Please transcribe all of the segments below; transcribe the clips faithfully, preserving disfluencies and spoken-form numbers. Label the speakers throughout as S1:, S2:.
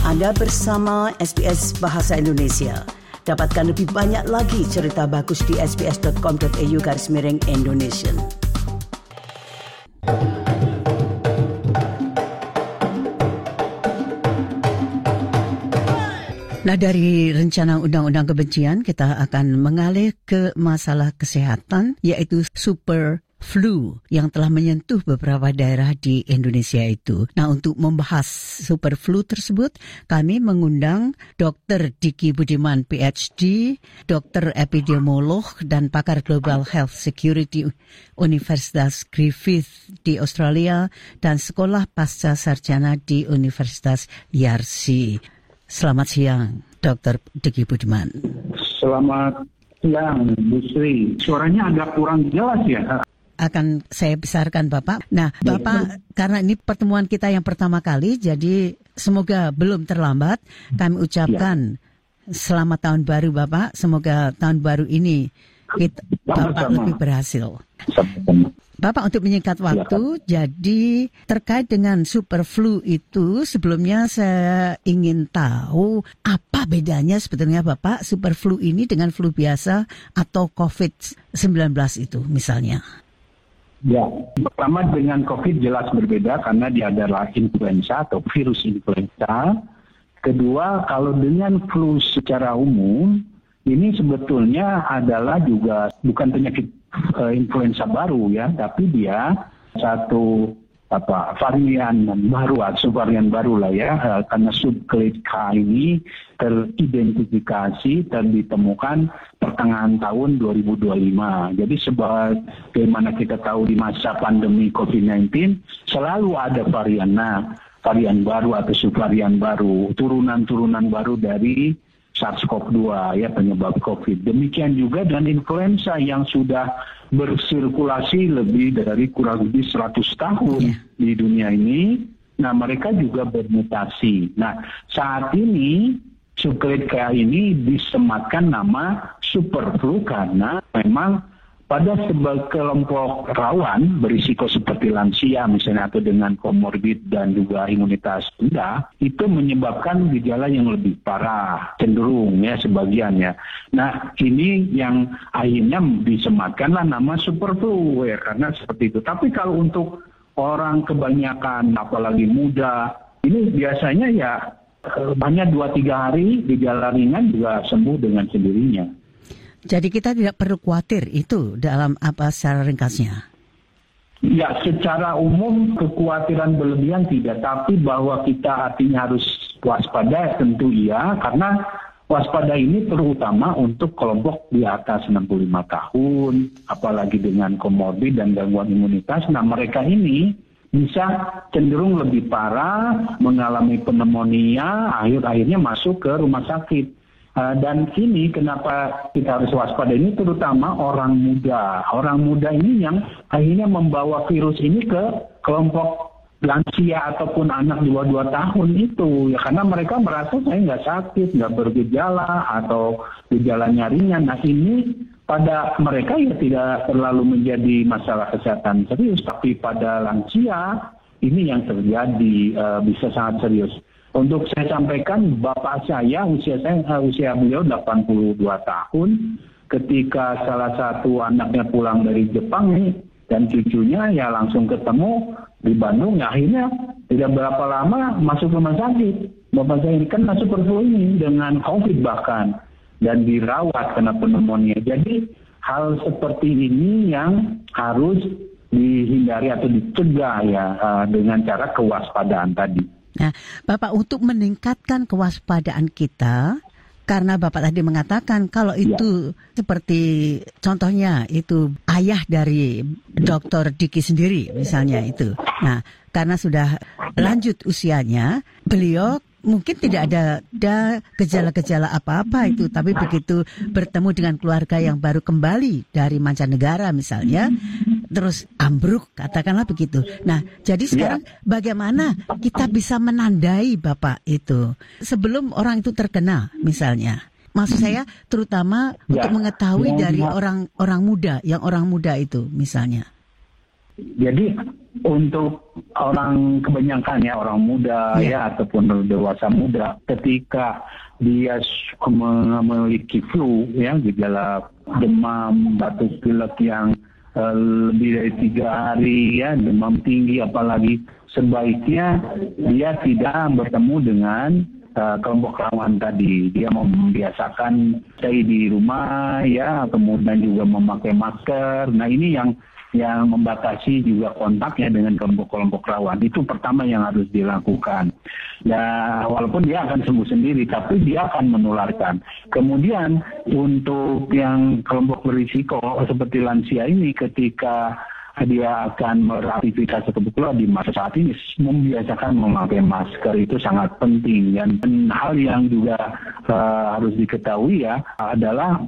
S1: Anda bersama S B S Bahasa Indonesia. Dapatkan lebih banyak lagi cerita bagus di sbs.com.au garis miring Indonesian. Nah, dari rencana undang-undang kebencian kita akan mengalih ke masalah kesehatan, yaitu super flu yang telah menyentuh beberapa daerah di Indonesia itu. Nah, untuk membahas super flu tersebut, kami mengundang dokter Diki Budiman P H D, dokter epidemiolog dan pakar Global Health Security Universitas Griffith di Australia dan sekolah pasca sarjana di Universitas Yarsi. Selamat siang, dokter Diki Budiman.
S2: Selamat siang, Bu Sri. Suaranya agak kurang jelas ya.
S1: Akan saya besarkan Bapak. Nah, Bapak, karena ini pertemuan kita yang pertama kali, jadi semoga belum terlambat. Kami ucapkan ya. Selamat tahun baru Bapak. Semoga tahun baru ini kita, Bapak sama. Lebih berhasil. Sama. Bapak, untuk menyingkat waktu, ya. Jadi terkait dengan super flu itu, sebelumnya saya ingin tahu apa bedanya sebetulnya Bapak super flu ini dengan flu biasa atau covid sembilan belas itu misalnya.
S2: Ya, pertama dengan COVID jelas berbeda karena dia adalah influenza atau virus influenza. Kedua, kalau dengan flu secara umum, ini sebetulnya adalah juga bukan penyakit uh, influenza baru ya, tapi dia satu apa varian baru atau subvarian baru lah ya, uh, karena subclade K ini teridentifikasi dan ditemukan pertengahan tahun dua ribu dua puluh lima. Jadi sebagaimana kita tahu di masa pandemi covid sembilan belas selalu ada varian, nah varian baru atau subvarian baru, turunan-turunan baru dari SARS-CoV dua ya penyebab COVID. Demikian juga dengan influenza yang sudah bersirkulasi lebih dari kurang lebih seratus tahun yeah. di dunia ini. Nah, mereka juga bermutasi. Nah, saat ini subclade K ini disematkan nama super flu karena memang pada sebagai kelompok rawan berisiko seperti lansia misalnya atau dengan komorbid dan juga imunitas rendah itu menyebabkan gejala yang lebih parah cenderung ya sebagian ya. Nah ini yang akhirnya disematkanlah nama super flu ya karena seperti itu. Tapi kalau untuk orang kebanyakan apalagi muda ini biasanya ya hanya dua tiga hari gejala ringan juga sembuh dengan sendirinya.
S1: Jadi kita tidak perlu khawatir itu dalam apa secara ringkasnya?
S2: Ya, secara umum kekhawatiran berlebihan tidak, tapi bahwa kita artinya harus waspada tentu iya, karena waspada ini terutama untuk kelompok di atas enam puluh lima tahun, apalagi dengan komorbid dan gangguan imunitas. Nah mereka ini bisa cenderung lebih parah, mengalami pneumonia, akhir-akhirnya masuk ke rumah sakit. Uh, dan ini kenapa kita harus waspada ini terutama orang muda. Orang muda ini yang akhirnya membawa virus ini ke kelompok lansia ataupun anak di bawah dua tahun itu. Ya karena mereka merasa saya nggak sakit, nggak bergejala atau gejalanya ringan. Nah ini pada mereka ya tidak terlalu menjadi masalah kesehatan serius. Tapi pada lansia ini yang terjadi uh, bisa sangat serius. Untuk saya sampaikan, bapak saya, usia saya, usia beliau delapan puluh dua tahun, ketika salah satu anaknya pulang dari Jepang nih, dan cucunya ya langsung ketemu di Bandung, ya akhirnya tidak berapa lama masuk rumah sakit. Bapak saya ini kan masuk super ini dengan COVID bahkan, dan dirawat karena pneumonia. Jadi hal seperti ini yang harus dihindari atau dicegah ya dengan cara kewaspadaan tadi.
S1: Nah, Bapak untuk meningkatkan kewaspadaan kita, karena Bapak tadi mengatakan kalau itu ya. Seperti contohnya itu ayah dari dokter Diki sendiri misalnya itu. Nah, karena sudah lanjut usianya, beliau mungkin tidak ada, ada gejala-gejala apa-apa itu, tapi begitu bertemu dengan keluarga yang baru kembali dari mancanegara misalnya, terus ambruk, katakanlah begitu. Nah, jadi sekarang ya. Bagaimana kita bisa menandai Bapak itu sebelum orang itu terkena misalnya? Maksud saya terutama ya. Untuk mengetahui ya. Dari orang orang muda, yang orang muda itu misalnya.
S2: Jadi untuk orang kebanyakan ya, orang muda
S1: yeah.
S2: ya ataupun dewasa muda, ketika dia memiliki flu ya, gejala demam, batuk pilek yang uh, lebih dari tiga hari ya, demam tinggi, apalagi sebaiknya dia tidak bertemu dengan uh, kelompok rawan tadi. Dia membiasakan stay di rumah ya, kemudian juga memakai masker. Nah ini yang yang membatasi juga kontaknya dengan kelompok-kelompok rawan. Itu pertama yang harus dilakukan. Nah, walaupun dia akan sembuh sendiri, tapi dia akan menularkan. Kemudian untuk yang kelompok berisiko seperti lansia ini, ketika dia akan beraktivitas kebetulan di masa saat ini, membiasakan memakai masker itu sangat penting. Dan hal yang juga uh, harus diketahui ya adalah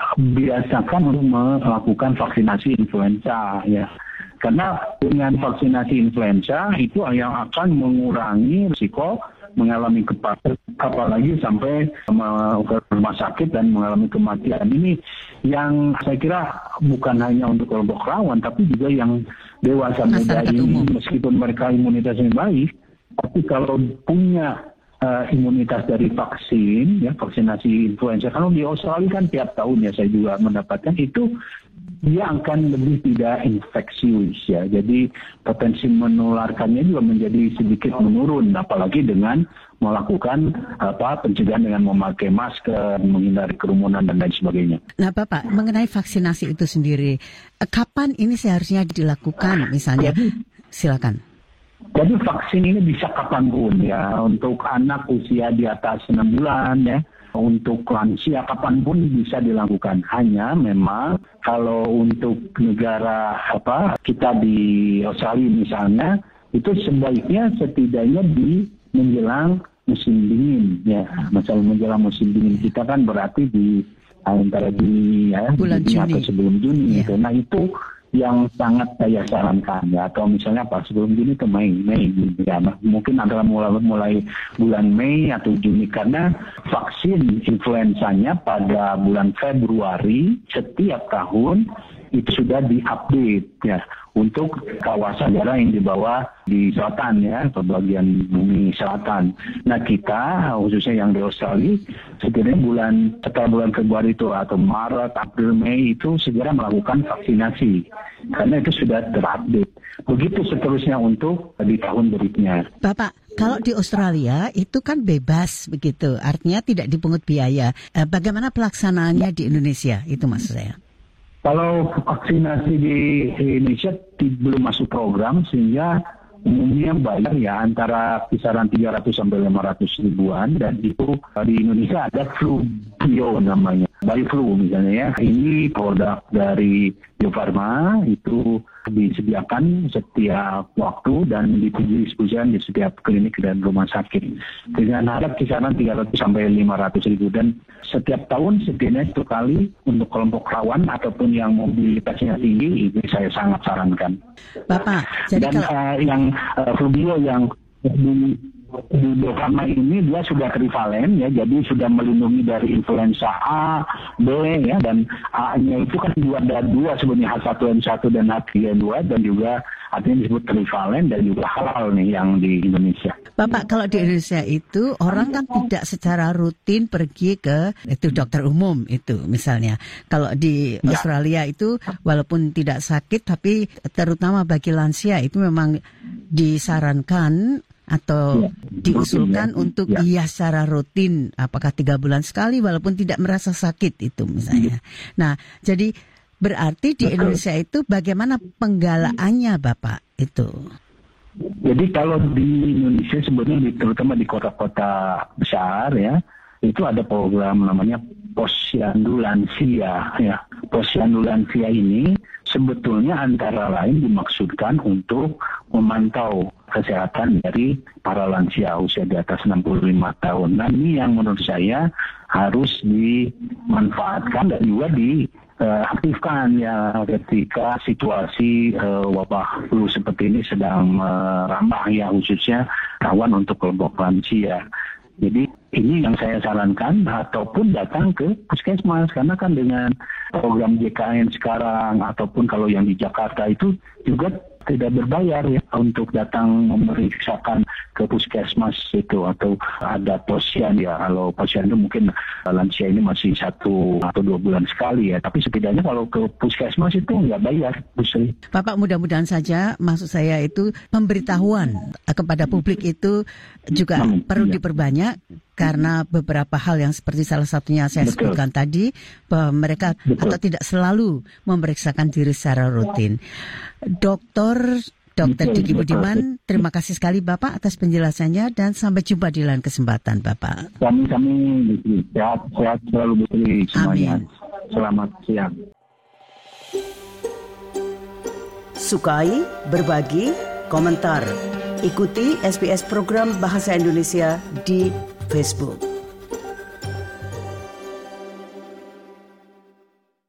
S2: biasakan untuk melakukan vaksinasi influenza ya. Karena dengan vaksinasi influenza itu yang akan mengurangi risiko mengalami kepanasan, apalagi sampai ke rumah sakit dan mengalami kematian. Ini yang saya kira bukan hanya untuk kelompok rawan, tapi juga yang dewasa muda ini, meskipun mereka imunitasnya baik, tapi kalau punya uh, imunitas dari vaksin, ya vaksinasi influenza, kalau di Australia kan tiap tahun ya saya juga mendapatkan itu, dia akan lebih tidak infeksius ya. Jadi potensi menularkannya juga menjadi sedikit menurun, apalagi dengan melakukan apa pencegahan dengan memakai masker, menghindari kerumunan dan lain sebagainya.
S1: Nah, Bapak, mengenai vaksinasi itu sendiri, kapan ini seharusnya dilakukan misalnya? Jadi, silakan.
S2: Jadi vaksin ini bisa kapanpun ya, untuk anak usia di atas enam bulan ya. Untuk lansia kapanpun bisa dilakukan. Hanya memang kalau untuk negara apa kita di Australia misalnya, itu sebaiknya setidaknya di menjelang musim dingin ya. Masalah menjelang musim dingin kita kan berarti di antara Juni ya,
S1: bulan
S2: Juni
S1: Juni
S2: atau sebelum Juni.
S1: Yeah.
S2: Gitu. Nah itu yang sangat saya sarankan ya, atau misalnya pas sebelum Juni ke Mei, Mei gitu ya. Mungkin antara mulai, mulai bulan Mei atau Juni, karena vaksin influenzanya pada bulan Februari setiap tahun itu sudah diupdate ya untuk kawasan daerah yang di bawah di selatan ya, atau bagian bumi selatan. Nah kita khususnya yang di Australia sekiranya bulan setelah bulan Februari itu atau Maret, April, Mei itu segera melakukan vaksinasi karena itu sudah terupdate. Begitu seterusnya untuk di tahun berikutnya.
S1: Bapak, kalau di Australia itu kan bebas begitu, artinya tidak dipungut biaya. Bagaimana pelaksanaannya di Indonesia? Itu maksud saya.
S2: Kalau vaksinasi di Indonesia belum masuk program, sehingga umumnya bayar ya antara kisaran tiga ratus sampai lima ratus ribuan, dan itu di Indonesia ada flu bio namanya, Biovax misalnya ya. Ini produk dari Bio Farma, itu disediakan setiap waktu dan didistribusikan di setiap klinik dan rumah sakit dengan harga kisaran tiga ratus sampai lima ratus ribu, dan setiap tahun setidaknya satu kali untuk kelompok rawan ataupun yang mobilitasnya tinggi. Ini saya sangat sarankan.
S1: Bapak, jadi
S2: dan
S1: kalau...
S2: uh, yang uh, flu bio yang di di Bio Farma ini dia sudah trivalen ya, jadi sudah melindungi dari influenza A, B ya, dan A-nya itu kan juga ada dua sebenarnya, H satu N satu dan H tiga N dua, dan juga artinya disebut trivalen dan juga halal nih yang di Indonesia.
S1: Bapak, kalau di Indonesia itu orang kan tidak secara rutin pergi ke itu dokter umum itu misalnya. Kalau di ya. Australia itu walaupun tidak sakit, tapi terutama bagi lansia itu memang disarankan atau ya, diusulkan ya, untuk ya. Iya secara rutin, apakah tiga bulan sekali walaupun tidak merasa sakit itu misalnya. Ya. Nah, jadi berarti di Indonesia itu bagaimana penggalaannya Bapak itu?
S2: Jadi kalau di Indonesia sebenarnya terutama di kota-kota besar ya, itu ada program namanya Posyandu Lansia ya. Posyandu Lansia ini sebetulnya antara lain dimaksudkan untuk memantau kesehatan dari para lansia usia di atas enam puluh lima tahun. Nah ini yang menurut saya harus dimanfaatkan dan juga diaktifkan ya ketika situasi uh, wabah flu seperti ini sedang merambah uh, ya, khususnya rawan untuk kelompok lansia. Jadi ini yang saya sarankan, ataupun datang ke puskesmas, karena kan dengan program J K N sekarang ataupun kalau yang di Jakarta itu juga tidak berbayar ya untuk datang memeriksakan ke puskesmas itu, atau ada posyandu ya. Kalau posyandu mungkin lansia ini masih satu atau dua bulan sekali ya, tapi setidaknya kalau ke puskesmas itu nggak bayar, Bu Sri.
S1: Bapak, mudah-mudahan saja, maksud saya itu pemberitahuan kepada publik itu juga hmm, perlu ya. diperbanyak, karena beberapa hal yang seperti salah satunya saya Betul. sebutkan tadi, bahwa mereka Betul. atau tidak selalu memeriksakan diri secara rutin. Doktor Dokter Diki Budiman, terima kasih sekali Bapak atas penjelasannya, dan sampai jumpa di lain kesempatan Bapak.
S2: Kami kami sehat sehat selalu Bu Sri semuanya. Amin. Selamat siang.
S1: Sukai, berbagi, komentar. Ikuti S B S program Bahasa Indonesia di Facebook.